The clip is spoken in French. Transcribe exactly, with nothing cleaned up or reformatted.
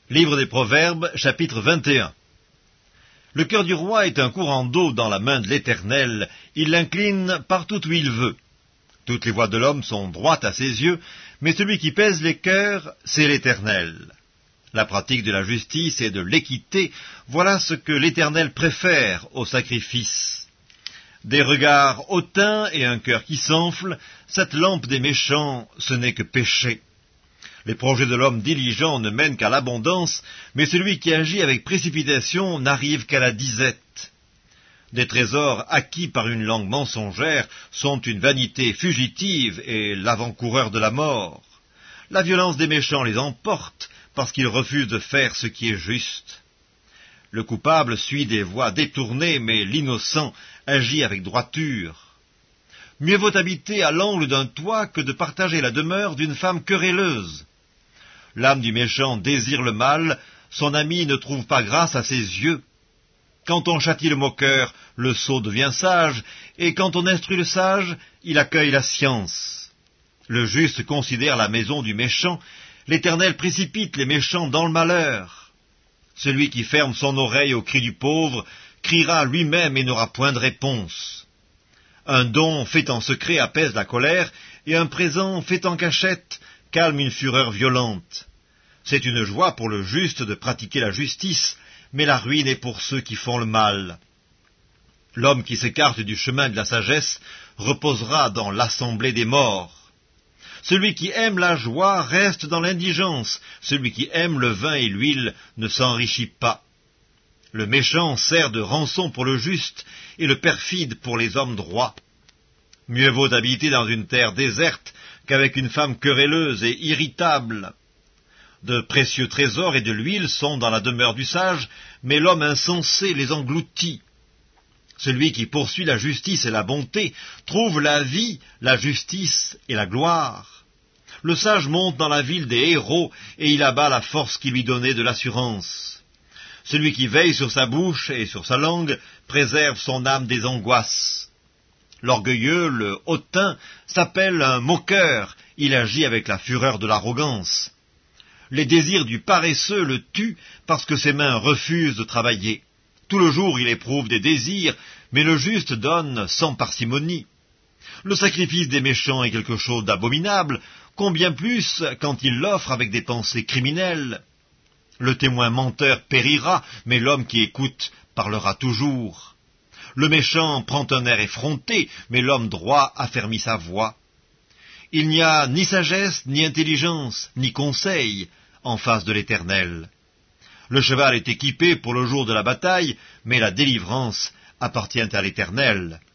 Livre des Proverbes, chapitre vingt et un. Le cœur du roi est un courant d'eau dans la main de l'Éternel, il l'incline partout où il veut. Toutes les voies de l'homme sont droites à ses yeux, mais celui qui pèse les cœurs, c'est l'Éternel. La pratique de la justice et de l'équité, voilà ce que l'Éternel préfère au sacrifice. Des regards hautains et un cœur qui s'enfle, cette lampe des méchants, ce n'est que péché. Les projets de l'homme diligent ne mènent qu'à l'abondance, mais celui qui agit avec précipitation n'arrive qu'à la disette. Des trésors acquis par une langue mensongère sont une vanité fugitive et l'avant-coureur de la mort. La violence des méchants les emporte parce qu'ils refusent de faire ce qui est juste. Le coupable suit des voies détournées, mais l'innocent agit avec droiture. Mieux vaut habiter à l'angle d'un toit que de partager la demeure d'une femme querelleuse. L'âme du méchant désire le mal, son ami ne trouve pas grâce à ses yeux. Quand on châtie le moqueur, le sot devient sage, et quand on instruit le sage, il accueille la science. Le juste considère la maison du méchant, l'Éternel précipite les méchants dans le malheur. Celui qui ferme son oreille au cri du pauvre, criera lui-même et n'aura point de réponse. Un don fait en secret apaise la colère, et un présent fait en cachette calme une fureur violente. C'est une joie pour le juste de pratiquer la justice, mais la ruine est pour ceux qui font le mal. L'homme qui s'écarte du chemin de la sagesse reposera dans l'assemblée des morts. Celui qui aime la joie reste dans l'indigence, celui qui aime le vin et l'huile ne s'enrichit pas. Le méchant sert de rançon pour le juste, et le perfide pour les hommes droits. Mieux vaut habiter dans une terre déserte qu'avec une femme querelleuse et irritable. De précieux trésors et de l'huile sont dans la demeure du sage, mais l'homme insensé les engloutit. Celui qui poursuit la justice et la bonté trouve la vie, la justice et la gloire. Le sage monte dans la ville des héros, et il abat la force qui lui donnait de l'assurance. Celui qui veille sur sa bouche et sur sa langue préserve son âme des angoisses. L'orgueilleux, le hautain, s'appelle un moqueur, il agit avec la fureur de l'arrogance. Les désirs du paresseux le tuent parce que ses mains refusent de travailler. Tout le jour il éprouve des désirs, mais le juste donne sans parcimonie. Le sacrifice des méchants est quelque chose d'abominable, combien plus quand il l'offre avec des pensées criminelles. Le témoin menteur périra, mais l'homme qui écoute parlera toujours. Le méchant prend un air effronté, mais l'homme droit affermit sa voix. Il n'y a ni sagesse, ni intelligence, ni conseil en face de l'Éternel. Le cheval est équipé pour le jour de la bataille, mais la délivrance appartient à l'Éternel.